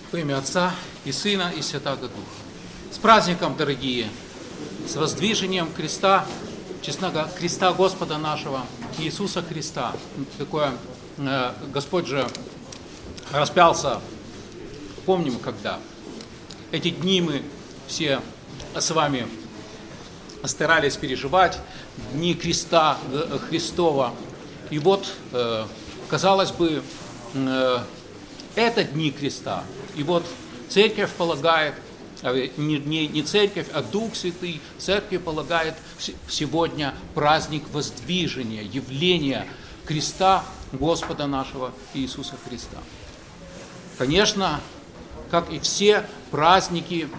Во имя Отца и Сына и Святаго Духа. С праздником, дорогие, с воздвижением креста, честного креста Господа нашего Иисуса Христа. Такое, Господь же распялся, помним когда. Эти дни мы все с вами старались переживать, дни креста Христова. И вот, казалось бы, это дни креста. И вот церковь полагает, не церковь, а Дух Святый, церковь полагает сегодня праздник воздвижения, явления креста Господа нашего Иисуса Христа. Конечно, как и все праздники,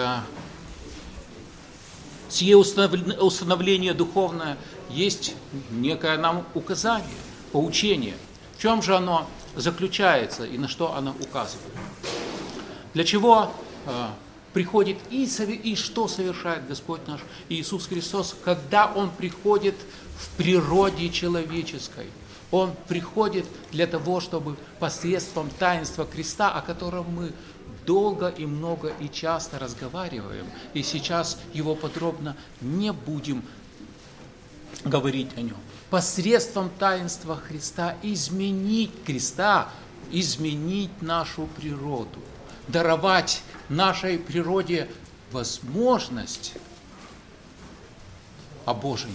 сие установление духовное есть некое нам указание, поучение. В чем же оно заключается и на что оно указывает? Для чего приходит и что совершает Господь наш Иисус Христос, когда Он приходит в природе человеческой? Он приходит для того, чтобы посредством таинства креста, о котором мы долго и много и часто разговариваем, и сейчас его подробно не будем говорить о нем, посредством таинства Христа изменить нашу природу, даровать нашей природе возможность обожения,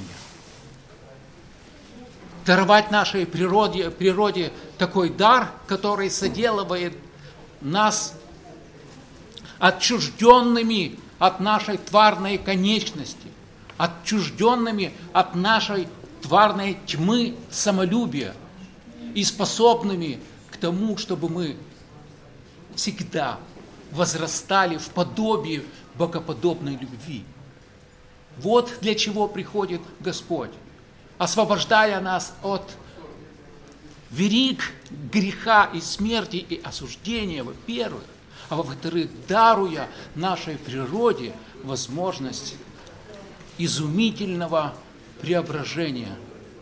даровать нашей природе такой дар, который соделывает нас отчужденными от нашей тварной конечности, отчужденными от нашей тварной тьмы самолюбия и способными к тому, чтобы мы всегда возрастали в подобии богоподобной любви. Вот для чего приходит Господь, освобождая нас от вериг греха и смерти и осуждения, во-первых, а во-вторых, даруя нашей природе возможность изумительного преображения,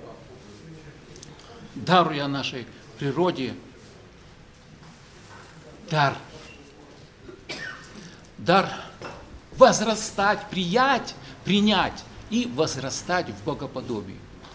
даруя нашей природе дар возрастать, принять и возрастать в богоподобии.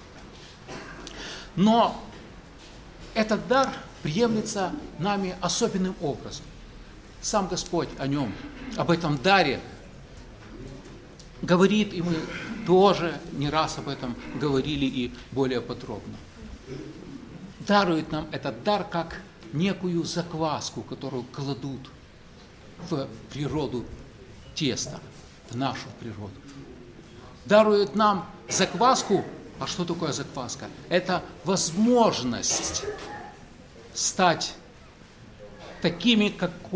Но этот дар приемлется нами особенным образом. Сам Господь об этом даре говорит, и мы тоже не раз об этом говорили и более подробно. Дарует нам этот дар как некую закваску, которую кладут в природу теста, в нашу природу. Дарует нам закваску. А что такое закваска? Это возможность стать такими,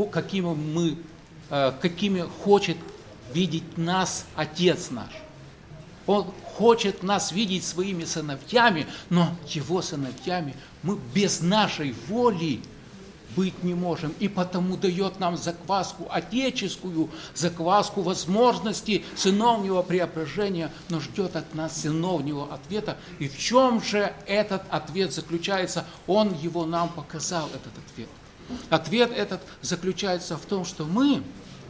какими хочет видеть нас Отец наш. Он хочет нас видеть своими сыновьями, но Его сыновьями мы без нашей воли быть не можем. И потому дает нам закваску отеческую, закваску возможности сыновнего преображения, но ждет от нас сыновнего ответа. И в чем же этот ответ заключается? Он его нам показал, этот ответ. Ответ этот заключается в том, что мы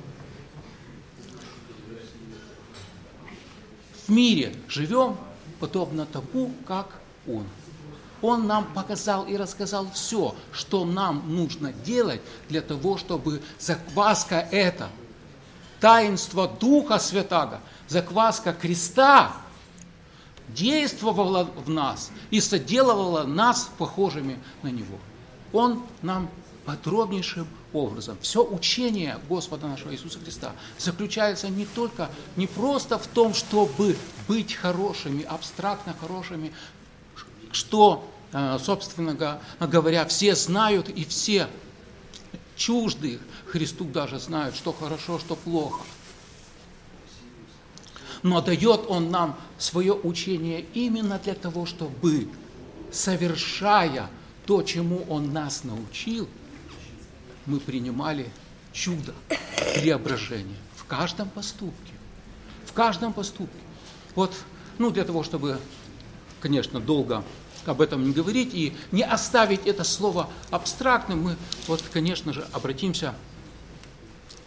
в мире живем подобно тому, как Он. Он нам показал и рассказал все, что нам нужно делать для того, чтобы закваска эта, таинство Духа Святаго, закваска креста действовала в нас и соделывала нас похожими на Него. Он нам подробнейшим образом. Все учение Господа нашего Иисуса Христа заключается не просто в том, чтобы быть хорошими, абстрактно хорошими, что, собственно говоря, все знают и все чужды Христу даже знают, что хорошо, что плохо. Но дает Он нам свое учение именно для того, чтобы, совершая то, чему Он нас научил, мы принимали чудо преображения в каждом поступке. В каждом поступке. Вот, для того, чтобы, конечно, долго об этом не говорить и не оставить это слово абстрактным, мы, конечно же, обратимся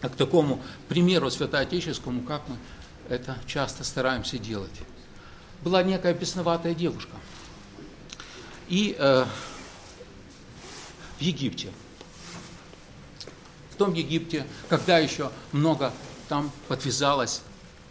к такому примеру святоотеческому, как мы это часто стараемся делать. Была некая бесноватая девушка. И в Египте, в том Египте, когда еще много там подвязалось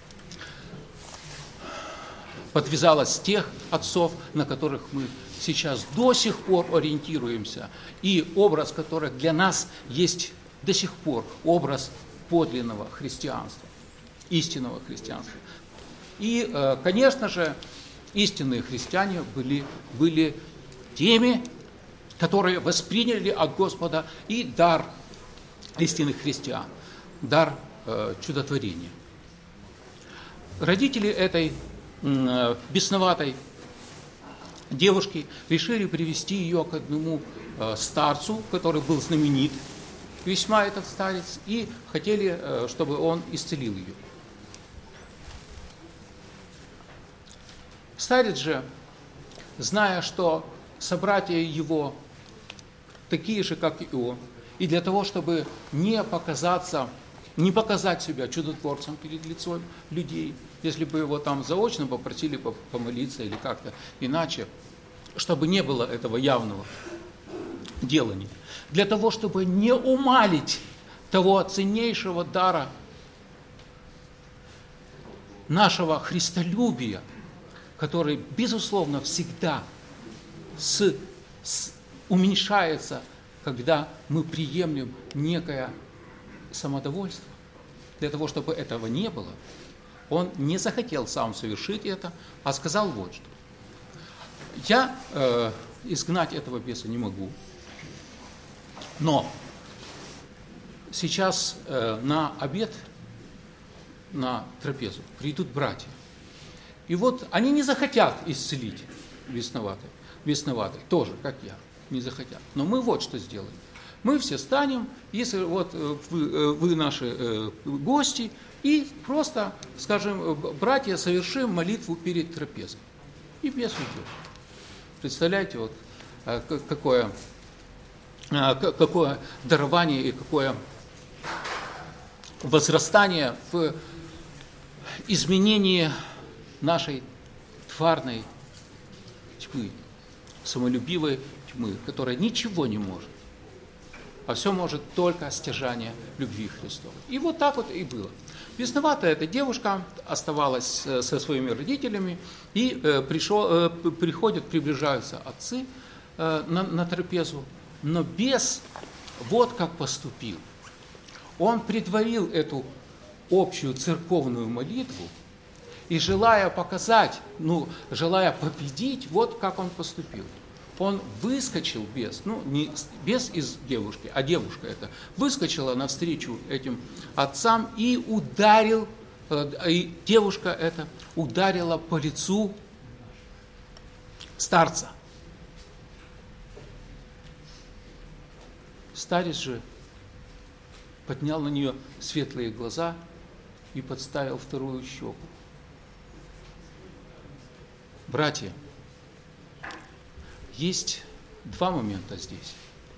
тех отцов, на которых мы сейчас до сих пор ориентируемся, и образ, который для нас есть до сих пор, образ подлинного христианства, истинного христианства. И, конечно же, истинные христиане были теми, которые восприняли от Господа и дар истинных христиан, дар чудотворения. Родители этой бесноватой девушки решили привести ее к одному старцу, который был знаменит, весьма этот старец, и хотели, чтобы он исцелил ее. Старец же, зная, что собратья его такие же, как и он, и для того, чтобы не показать себя чудотворцем перед лицом людей, если бы его там заочно попросили помолиться или как-то иначе, чтобы не было этого явного делания, для того, чтобы не умалить того ценнейшего дара нашего христолюбия, который, безусловно, всегда уменьшается, когда мы приемлем некое самодовольство. Для того, чтобы этого не было, он не захотел сам совершить это, а сказал вот что. Я изгнать этого беса не могу, но сейчас на обед, на трапезу придут братья. И вот они не захотят исцелить бесноватой, тоже, как я, не захотят. Но мы вот что сделаем. Мы все станем, если вот вы наши гости, и просто, скажем, братья, совершим молитву перед трапезой. И бес уйдет. Представляете, вот какое дарование и какое возрастание в изменении нашей тварной тьмы, самолюбивой тьмы, которая ничего не может, а все может только стяжание любви Христовой. И вот так вот и было. Бесноватая эта девушка оставалась со своими родителями, и приближаются отцы на трапезу, но бес вот как поступил. Он предварил эту общую церковную молитву, и желая показать, желая победить, вот как он поступил. Он выскочил, бес, не бес из девушки, а девушка эта, выскочила навстречу этим отцам и ударил, и девушка эта ударила по лицу старца. Старец же поднял на нее светлые глаза и подставил вторую щеку. Братья, есть два момента здесь.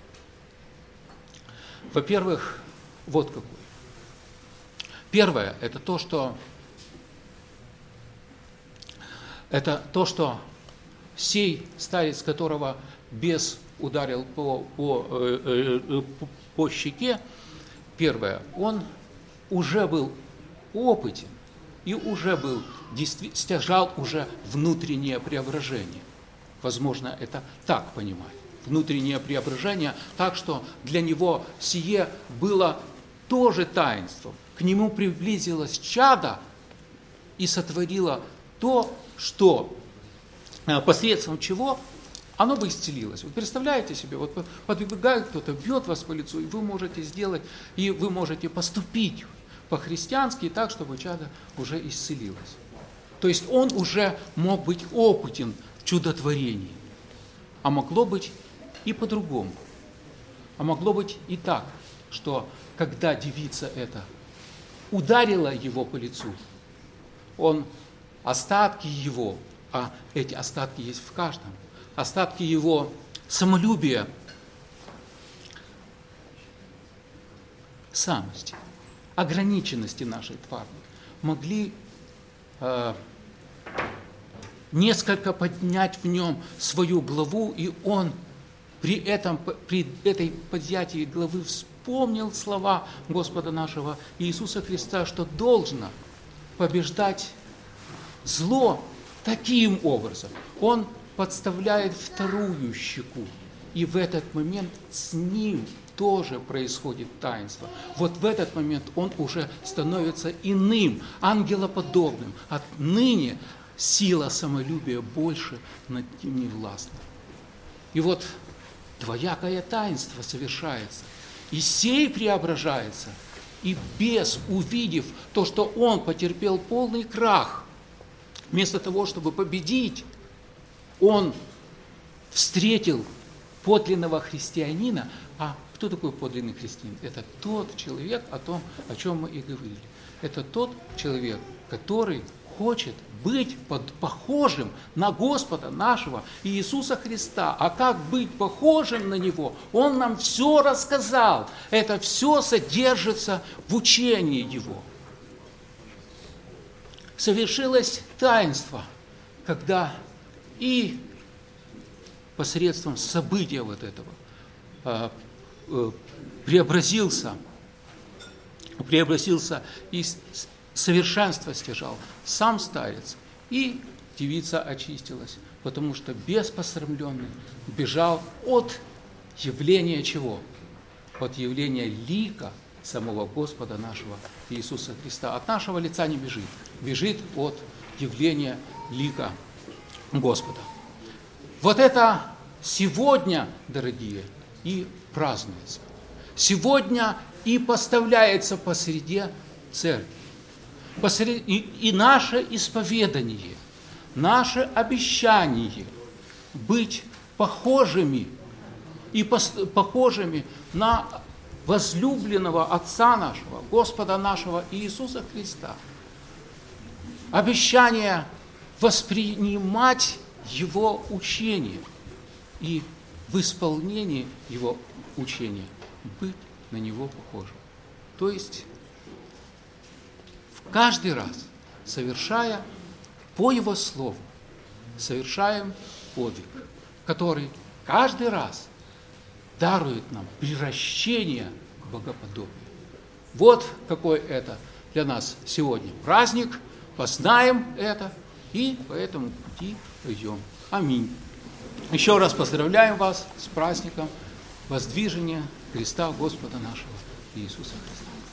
Во-первых, вот какой. Первое – это то, что сей старец, которого бес ударил по щеке, первое, он уже был опытен и уже стяжал уже внутреннее преображение. Возможно, это так понимать. Внутреннее преображение, так что для него сие было тоже таинством. К нему приблизилось чадо и сотворило то, что посредством чего оно бы исцелилось. Вы представляете себе, вот подбегает кто-то, бьет вас по лицу, и вы можете сделать, и вы можете поступить по-христиански так, чтобы чадо уже исцелилось. То есть он уже мог быть опытен в чудотворении. А могло быть и по-другому. А могло быть и так, что когда девица эта ударила его по лицу, остатки его, а эти остатки есть в каждом, остатки его самолюбия, самости, ограниченности нашей твари, могли несколько поднять в нем свою главу, и он при этой поднятии главы вспомнил слова Господа нашего Иисуса Христа, что должно побеждать зло таким образом. Он подставляет вторую щеку, и в этот момент с ним тоже происходит таинство. Вот в этот момент он уже становится иным, ангелоподобным. Отныне сила самолюбия больше над ним не властна. И вот двоякое таинство совершается. И сей преображается, и бес, увидев то, что он потерпел полный крах, вместо того, чтобы победить, он встретил подлинного христианина. А кто такой подлинный христианин? Это тот человек, о чем мы и говорили. Это тот человек, который хочет быть похожим на Господа нашего Иисуса Христа. А как быть похожим на Него? Он нам все рассказал. Это все содержится в учении Его. Совершилось таинство, когда и посредством события вот этого преобразился и совершенство стяжал сам старец, и девица очистилась, потому что бес посрамленный бежал от явления чего? От явления лика самого Господа нашего Иисуса Христа. От нашего лица не бежит, бежит от явления лика Господа. Вот это сегодня, дорогие, и празднуется. Сегодня и поставляется посреди церкви. И наше исповедание, наше обещание быть похожими на возлюбленного Отца нашего, Господа нашего Иисуса Христа. Обещание воспринимать Его учение и в исполнении Его учения быть на Него похожим. То есть каждый раз, совершая по Его Слову, совершаем подвиг, который каждый раз дарует нам приращение к богоподобию. Вот какой это для нас сегодня праздник, познаем это и по этому пути пойдем. Аминь. Еще раз поздравляем вас с праздником воздвижения Христа Господа нашего Иисуса Христа.